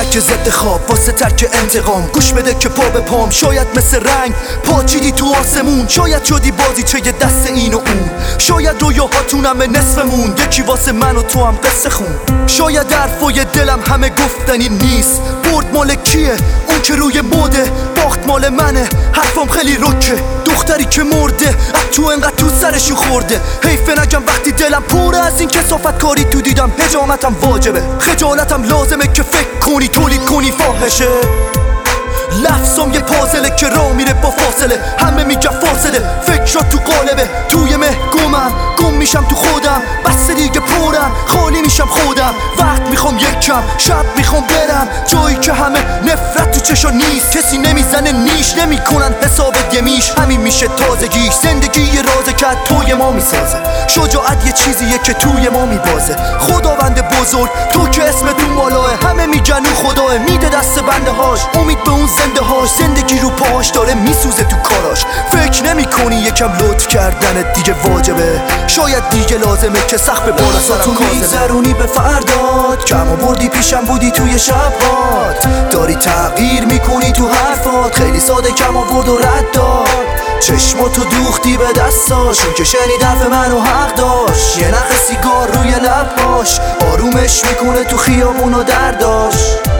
ترک ضد خواب واسه ترک انتقام. گوش بده که پا به پام شاید مثل رنگ پاچیدی تو آسمون. شاید شدی بازی چه یه دست این و اون. شاید رویاهاتونم به نصفمون. یکی واسه من و تو هم قصه خون. شاید حرفای دلم همه گفتنی نیست. برد مال کیه؟ اون که روی موده. باخت مال منه. حرفم خیلی رکه. دختری که مرده از تو انقدر تو سرشو خورده. حیف نگم وقتی دلم پره از این کثافت کاری تو دیدم. حجامتم واجبه، خجالتم لازمه که فکر کنی تولید کنی فاحشه. لفظم یه پازله که راه میره با فاصله. همه میگن فاصله، فکرات تو قالبه. توی مه گم میشم تو خودم. بس دیگه پرم، خالی میشم خودم. وقت میخوام یکم، شب میخوام برم جایی که همه نفرت تو چشا نیست. کسی نمیزنه نیش، نمیکنن حساب میش. همین میشه تازگیش. زندگی یه رازه که توی ما میسازه. شجاعت یه چیزیه که توی ما میبازه. خداوند بزرگ تو که اسم تو بالاه. همه میگن اون خداه، میده دست بنده هاش. امید به اون زنده هاش. زندگی رو پاش داره میسوزه تو کاراش. فکر نمی کنی یکم لطف کردنت دیگه واجبه. شاید دیگه لازمه که سخت به بالا سرم کازمه. تو میگذرونی به فردات، کم آوردی پیشم بودی توی شبات. داری تغییر میکنی تو حرفات. خیلی ساده کم آورد و رد داد. چشماتو دوختی به دستاشون که شنید حرف منو حق داشت. یه نخ سیگار روی لباش آرومش میکنه تو خیابون و درداش.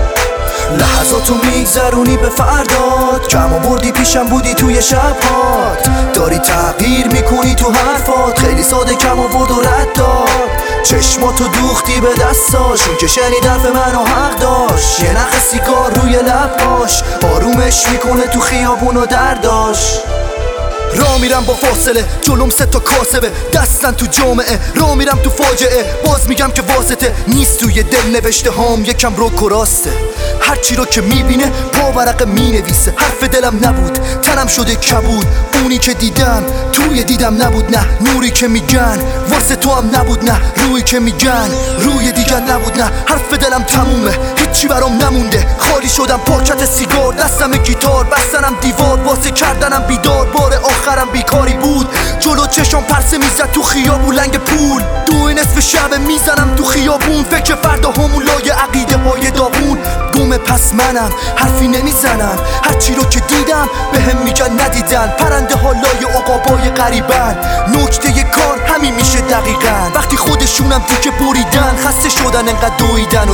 لحظاتو میگذرونی به فردات، کم آوردی پیشم بودی توی شبات. داری تغییر میکنی تو حرفات. خیلی ساده کم آورد و رد داد. چشماتو دوختی به دستاشون که شنید حرف منو حق داشت. یه نخ سیگار روی لباش آرومش میکنه تو خیابون و درداش. راه میرم با فاصله، جلوم 3 تا کاسبه. دستن تو جامعه، راه میرم تو فاجعه. باز میگم که واسطه نیست توی دل نوشته هام. یکم رو راسته، هرچی رو که میبینه پا ورقه مینویسه. حرف دلم نبود، تنم شده کبود. اونی که دیدم توی دیدم نبود. نه نوری که میگن واسه تو هم نبود. نه روی که میگن روی دیگر نبود. نه حرف دلم تمومه، هیچی برام نمونده. خالی شدم پاکت سیگار، دستم گیتار، بستنم دیوار واسه کردنم بیدار. بار آخرم بیکاری بود، جلو چشم پرسه میزد تو خیابون لنگ پول. 2 نصف شب میزنم تو خیابون. فکر فردا همون لای عقیده های داغون. گم پس منم حرفی نمیزنم. هرچی رو که دیدم بهم میگن ندیدن. پرنده ها لای عقابای غریبن. نکته کار همین میشه دقیقاً. وقتی خودشونم دیگه بریدن، خسته شدن انقدر دویدن.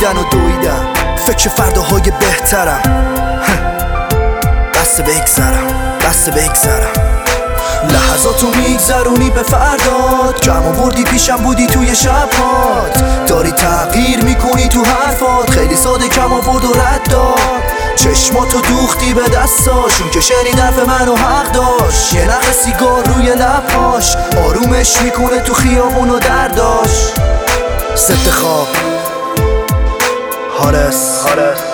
فکر فرداهای بهترم. بس بگذرم. لحظاتو میگذرونی به فردات، کم آوردی پیشم بودی توی شبات. داری تغییر میکنی تو حرفات. خیلی ساده کم آورد و رد داد. چشماتو دوختی به دستاشون که شنید حرف منو حق داشت. یه نخ سیگار روی لباش آرومش میکنه تو خیابون و درداش. ضد خواب هارس